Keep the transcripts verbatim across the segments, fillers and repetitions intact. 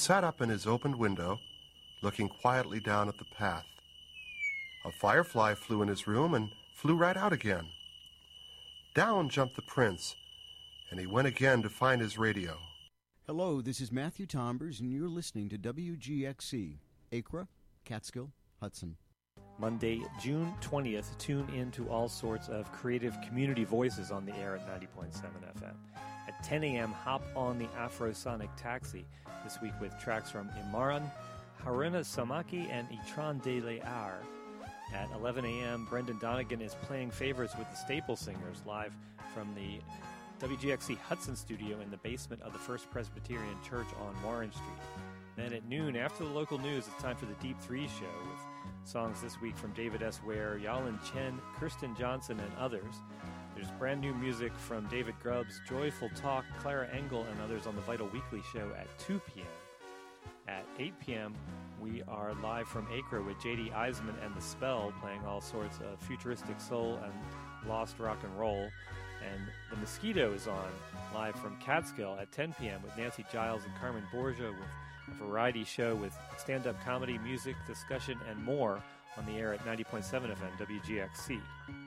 sat up in his opened window, looking quietly down at the path. A firefly flew in his room and flew right out again. Down jumped the prince, and he went again to find his radio. Hello, this is Matthew Tombers, and you're listening to W G X C, Acra, Catskill, Hudson. Monday, June twentieth, tune in to all sorts of creative community voices on the air at ninety point seven F M. At ten a.m., hop on the Afrosonic Taxi, this week with tracks from Imaran, Haruna Samaki, and Itran de Lear. At eleven a.m., Brendan Donegan is playing favorites with the Staple Singers live from the W G X C Hudson studio in the basement of the First Presbyterian Church on Warren Street. Then at noon, after the local news, it's time for the Deep Three Show with songs this week from David S. Ware, Yalin Chen, Kirsten Johnson, and others. There's brand new music from David Grubbs, Joyful Talk, Clara Engel, and others on the Vital Weekly Show at two p.m. At eight p.m., we are live from Acre with J D Eisman and The Spell, playing all sorts of futuristic soul and lost rock and roll. And The Mosquito is on, live from Catskill at ten p.m. with Nancy Giles and Carmen Borgia, with a variety show with stand-up comedy, music, discussion, and more on the air at ninety point seven F M W G X C.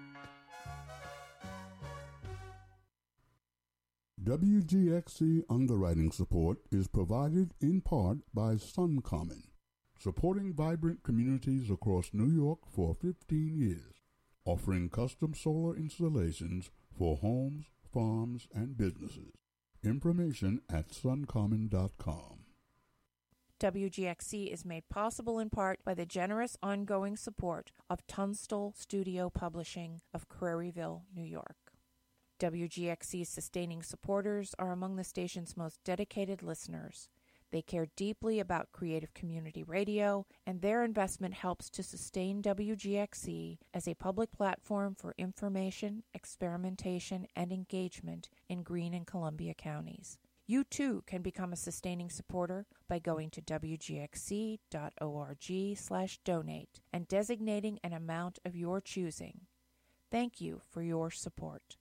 W G X C underwriting support is provided in part by SunCommon, supporting vibrant communities across New York for fifteen years, offering custom solar installations for homes, farms, and businesses. Information at suncommon dot com. W G X C is made possible in part by the generous ongoing support of Tunstall Studio Publishing of Craryville, New York. W G X C's sustaining supporters are among the station's most dedicated listeners. They care deeply about creative community radio, and their investment helps to sustain W G X C as a public platform for information, experimentation, and engagement in Greene and Columbia counties. You too can become a sustaining supporter by going to w g x c dot org slash donate and designating an amount of your choosing. Thank you for your support.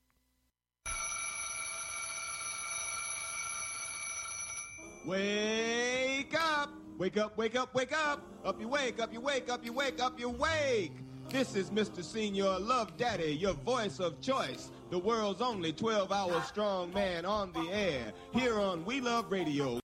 Wake up! Wake up, wake up, wake up! Up you wake, up you wake, up you wake, up you wake! This is Mister Senior Love Daddy, your voice of choice, the world's only twelve-hour strong man on the air, here on We Love Radio.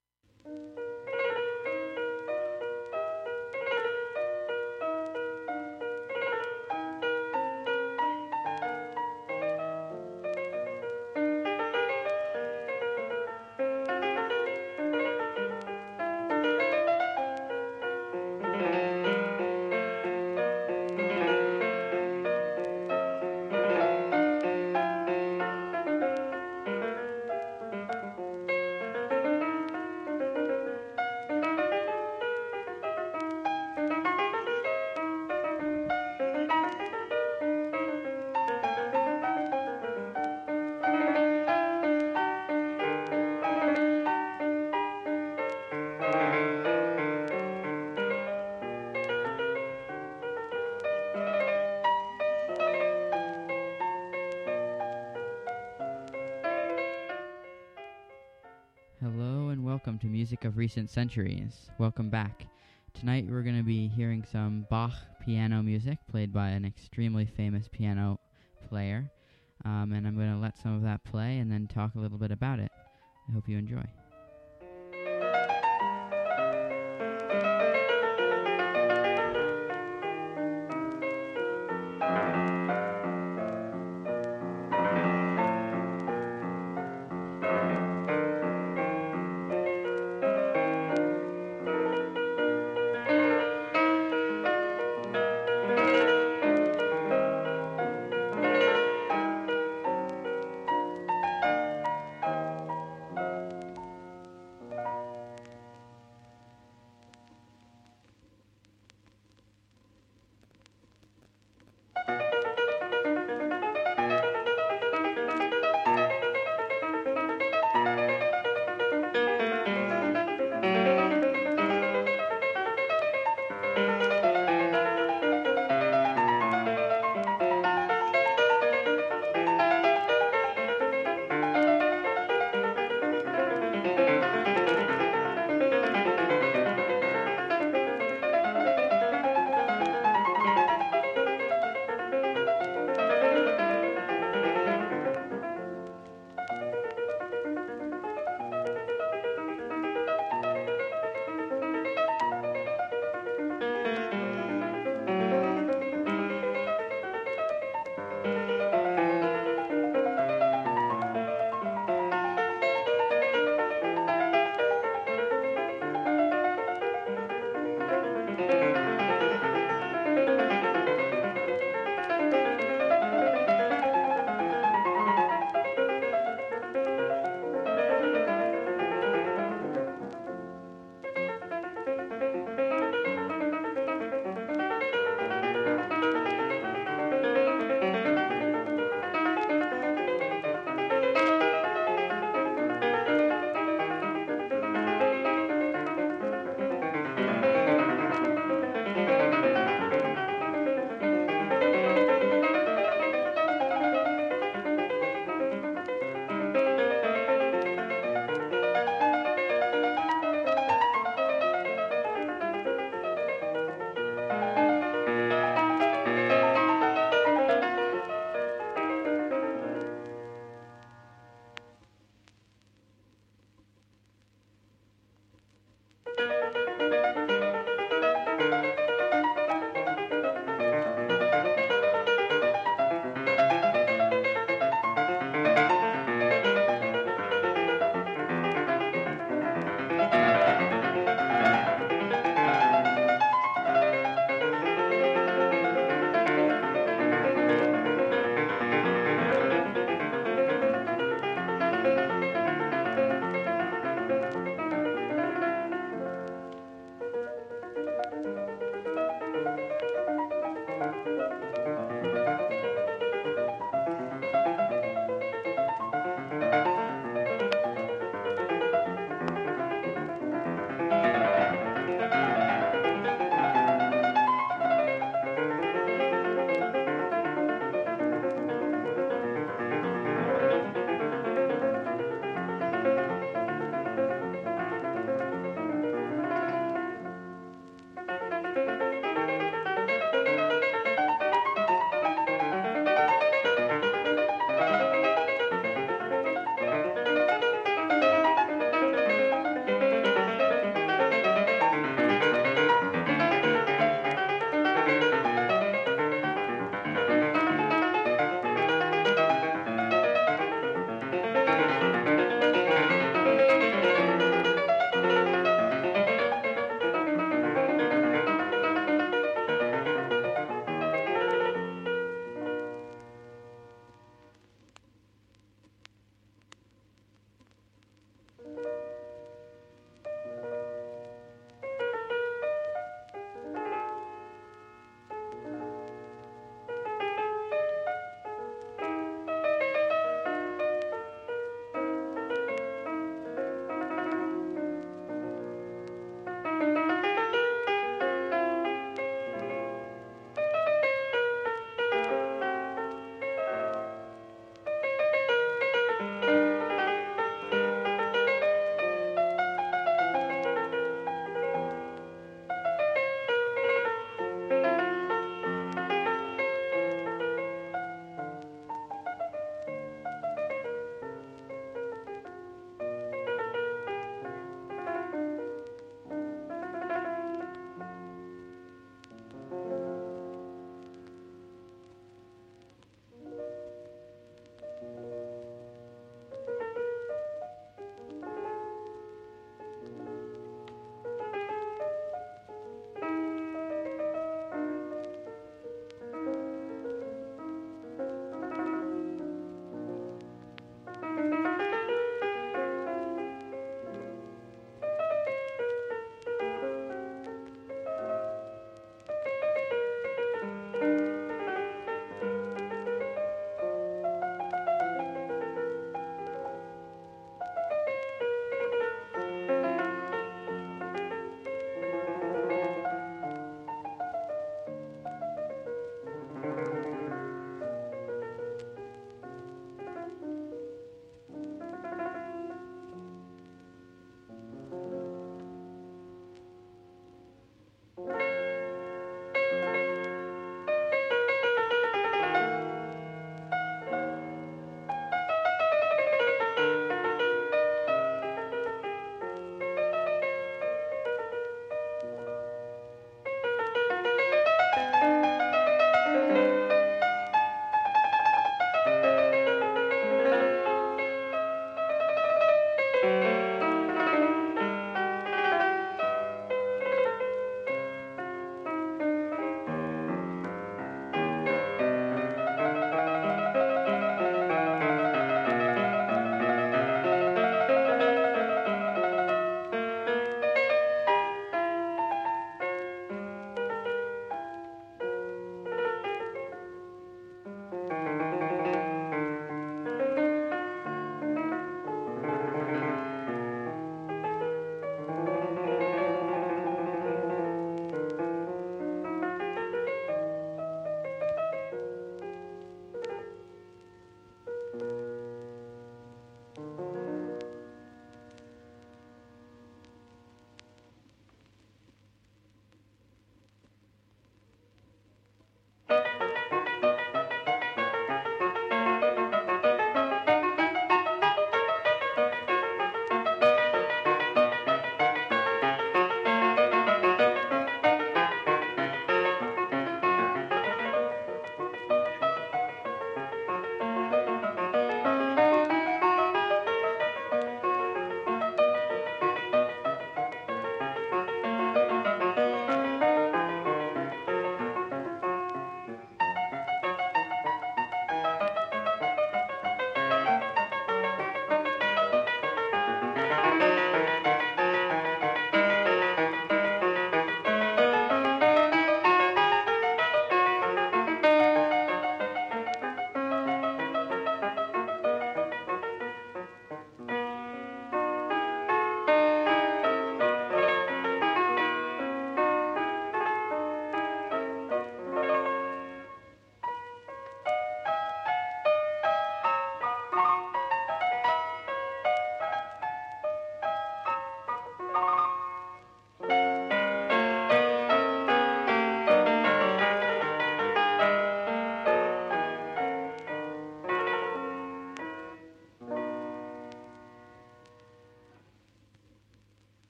Welcome to Music of Recent Centuries. Welcome back. Tonight we're going to be hearing some Bach piano music played by an extremely famous piano player. Um, and I'm going to let some of that play and then talk a little bit about it. I hope you enjoy.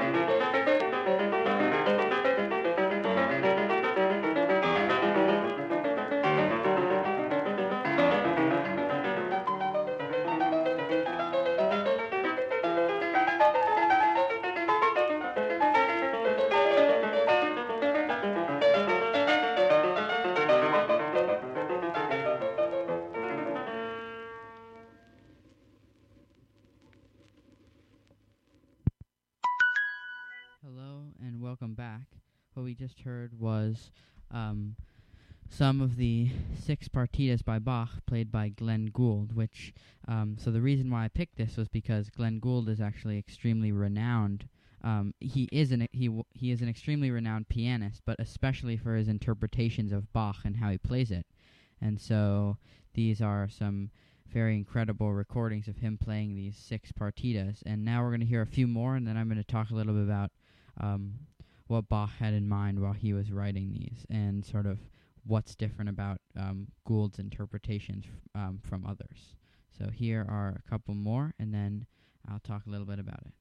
Hello and welcome back. What we just heard was um, some of the six partitas by Bach played by Glenn Gould, which, um, so the reason why I picked this was because Glenn Gould is actually extremely renowned. Um, he is an he w- he is an extremely renowned pianist, but especially for his interpretations of Bach and how he plays it. And so these are some very incredible recordings of him playing these six partitas. And now we're going to hear a few more, and then I'm going to talk a little bit about um, what Bach had in mind while he was writing these, and sort of what's different about um, Gould's interpretations f- um, from others. So here are a couple more, and then I'll talk a little bit about it.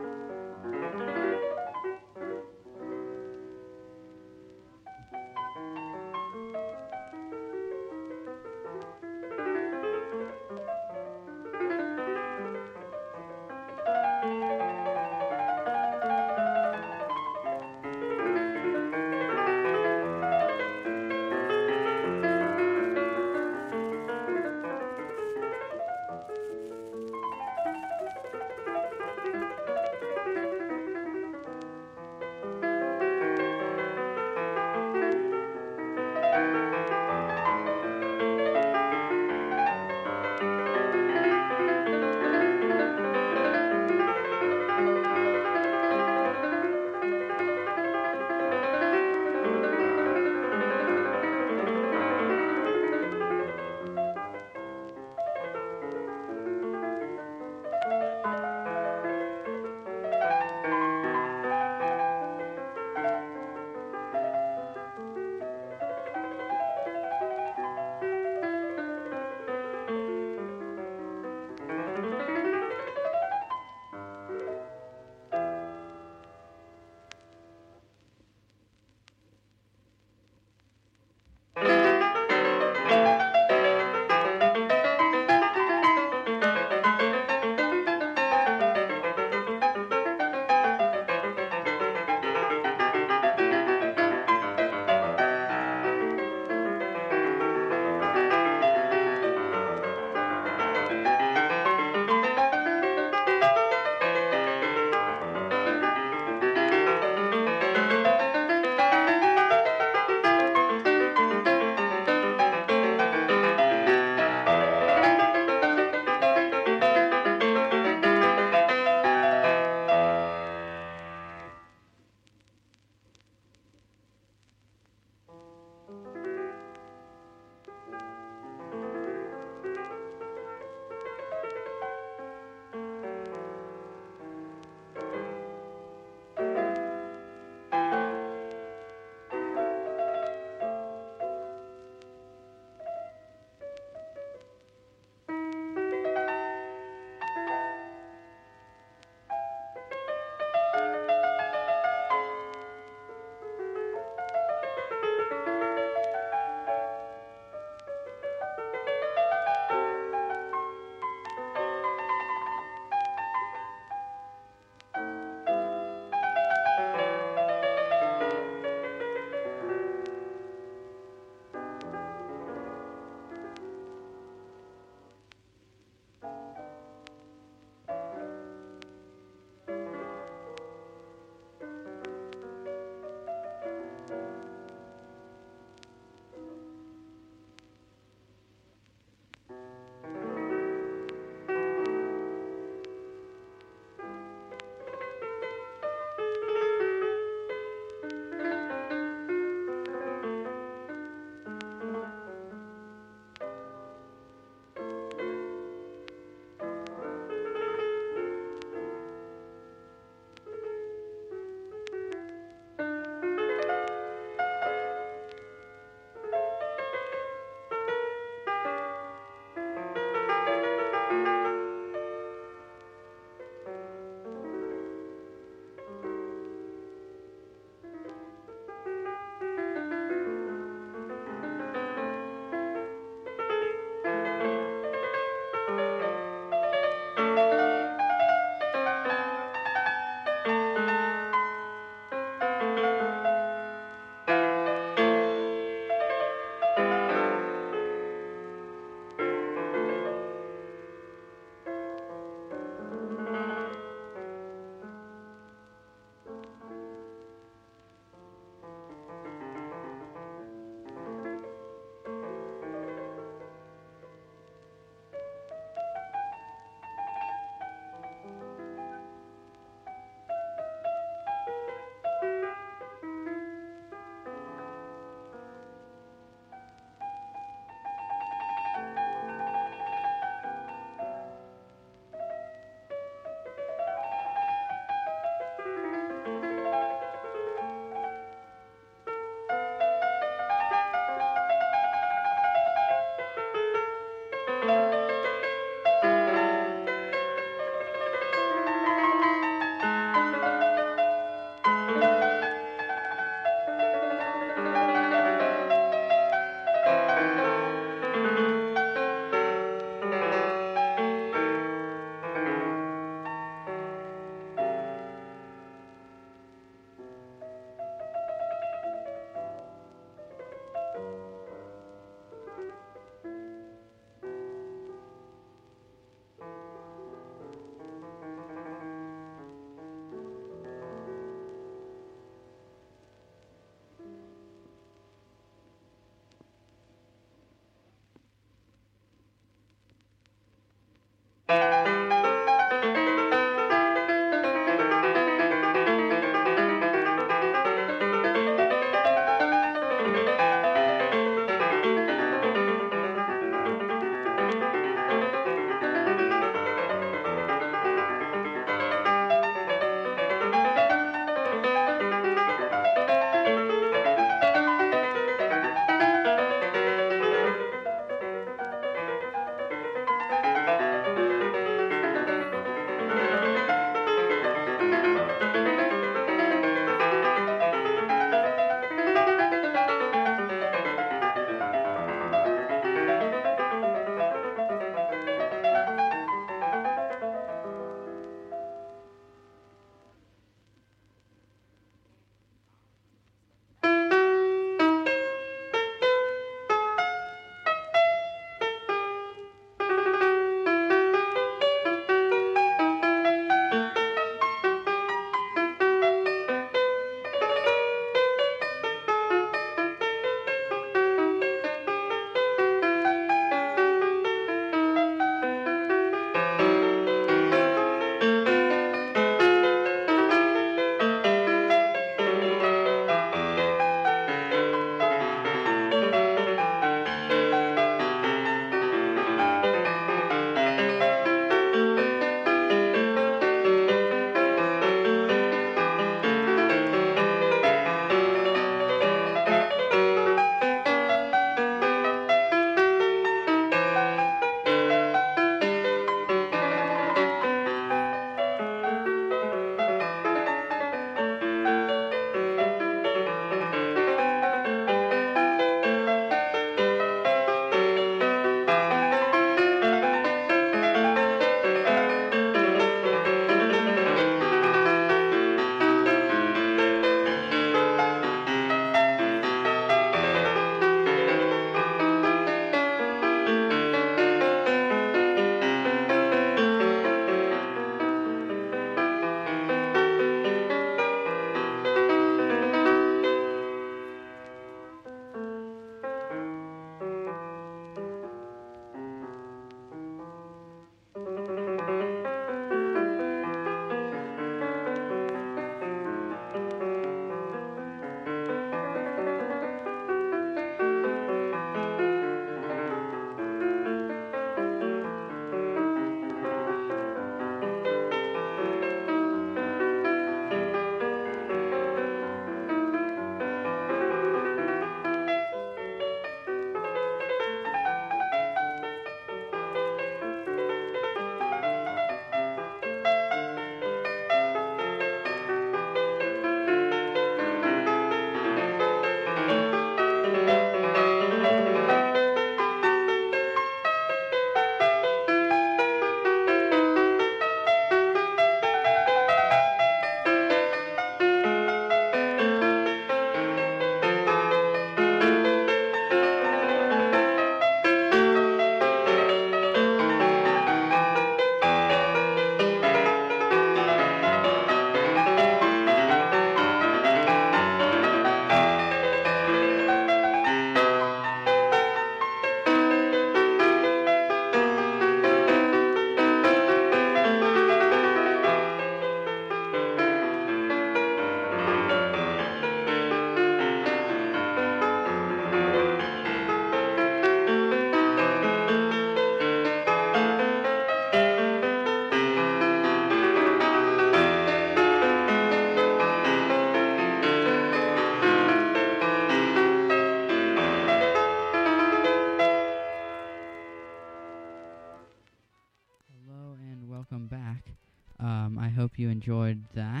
hope you enjoyed that.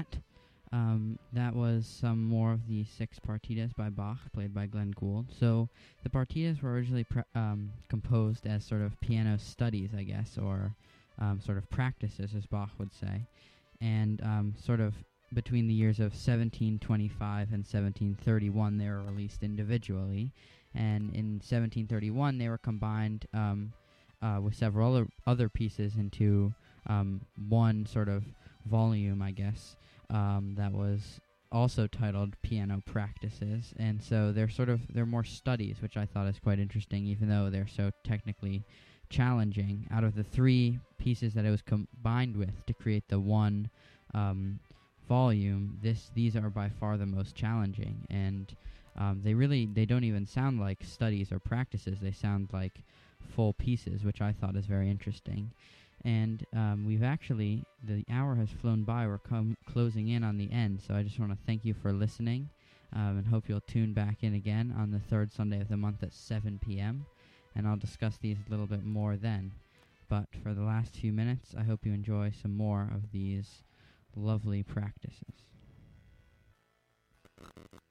Um, that was some more of the six partitas by Bach, played by Glenn Gould. So the partitas were originally pre- um, composed as sort of piano studies, I guess, or um, sort of practices, as Bach would say. And um, sort of between the years of seventeen twenty-five and seventeen thirty-one, they were released individually. And in seventeen thirty-one, they were combined um, uh, with several other, other pieces into um, one sort of volume, I guess, um, that was also titled Piano Practices. And so they're sort of, they're more studies, which I thought is quite interesting, even though they're so technically challenging. Out of the three pieces that it was combined with to create the one um, volume, this these are by far the most challenging, and um, they really they don't even sound like studies or practices. They sound like full pieces, which I thought is very interesting. And um, we've actually, the hour has flown by. We're com- closing in on the end, so I just want to thank you for listening, um, and hope you'll tune back in again on the third Sunday of the month at seven p.m., and I'll discuss these a little bit more then. But for the last few minutes, I hope you enjoy some more of these lovely practices.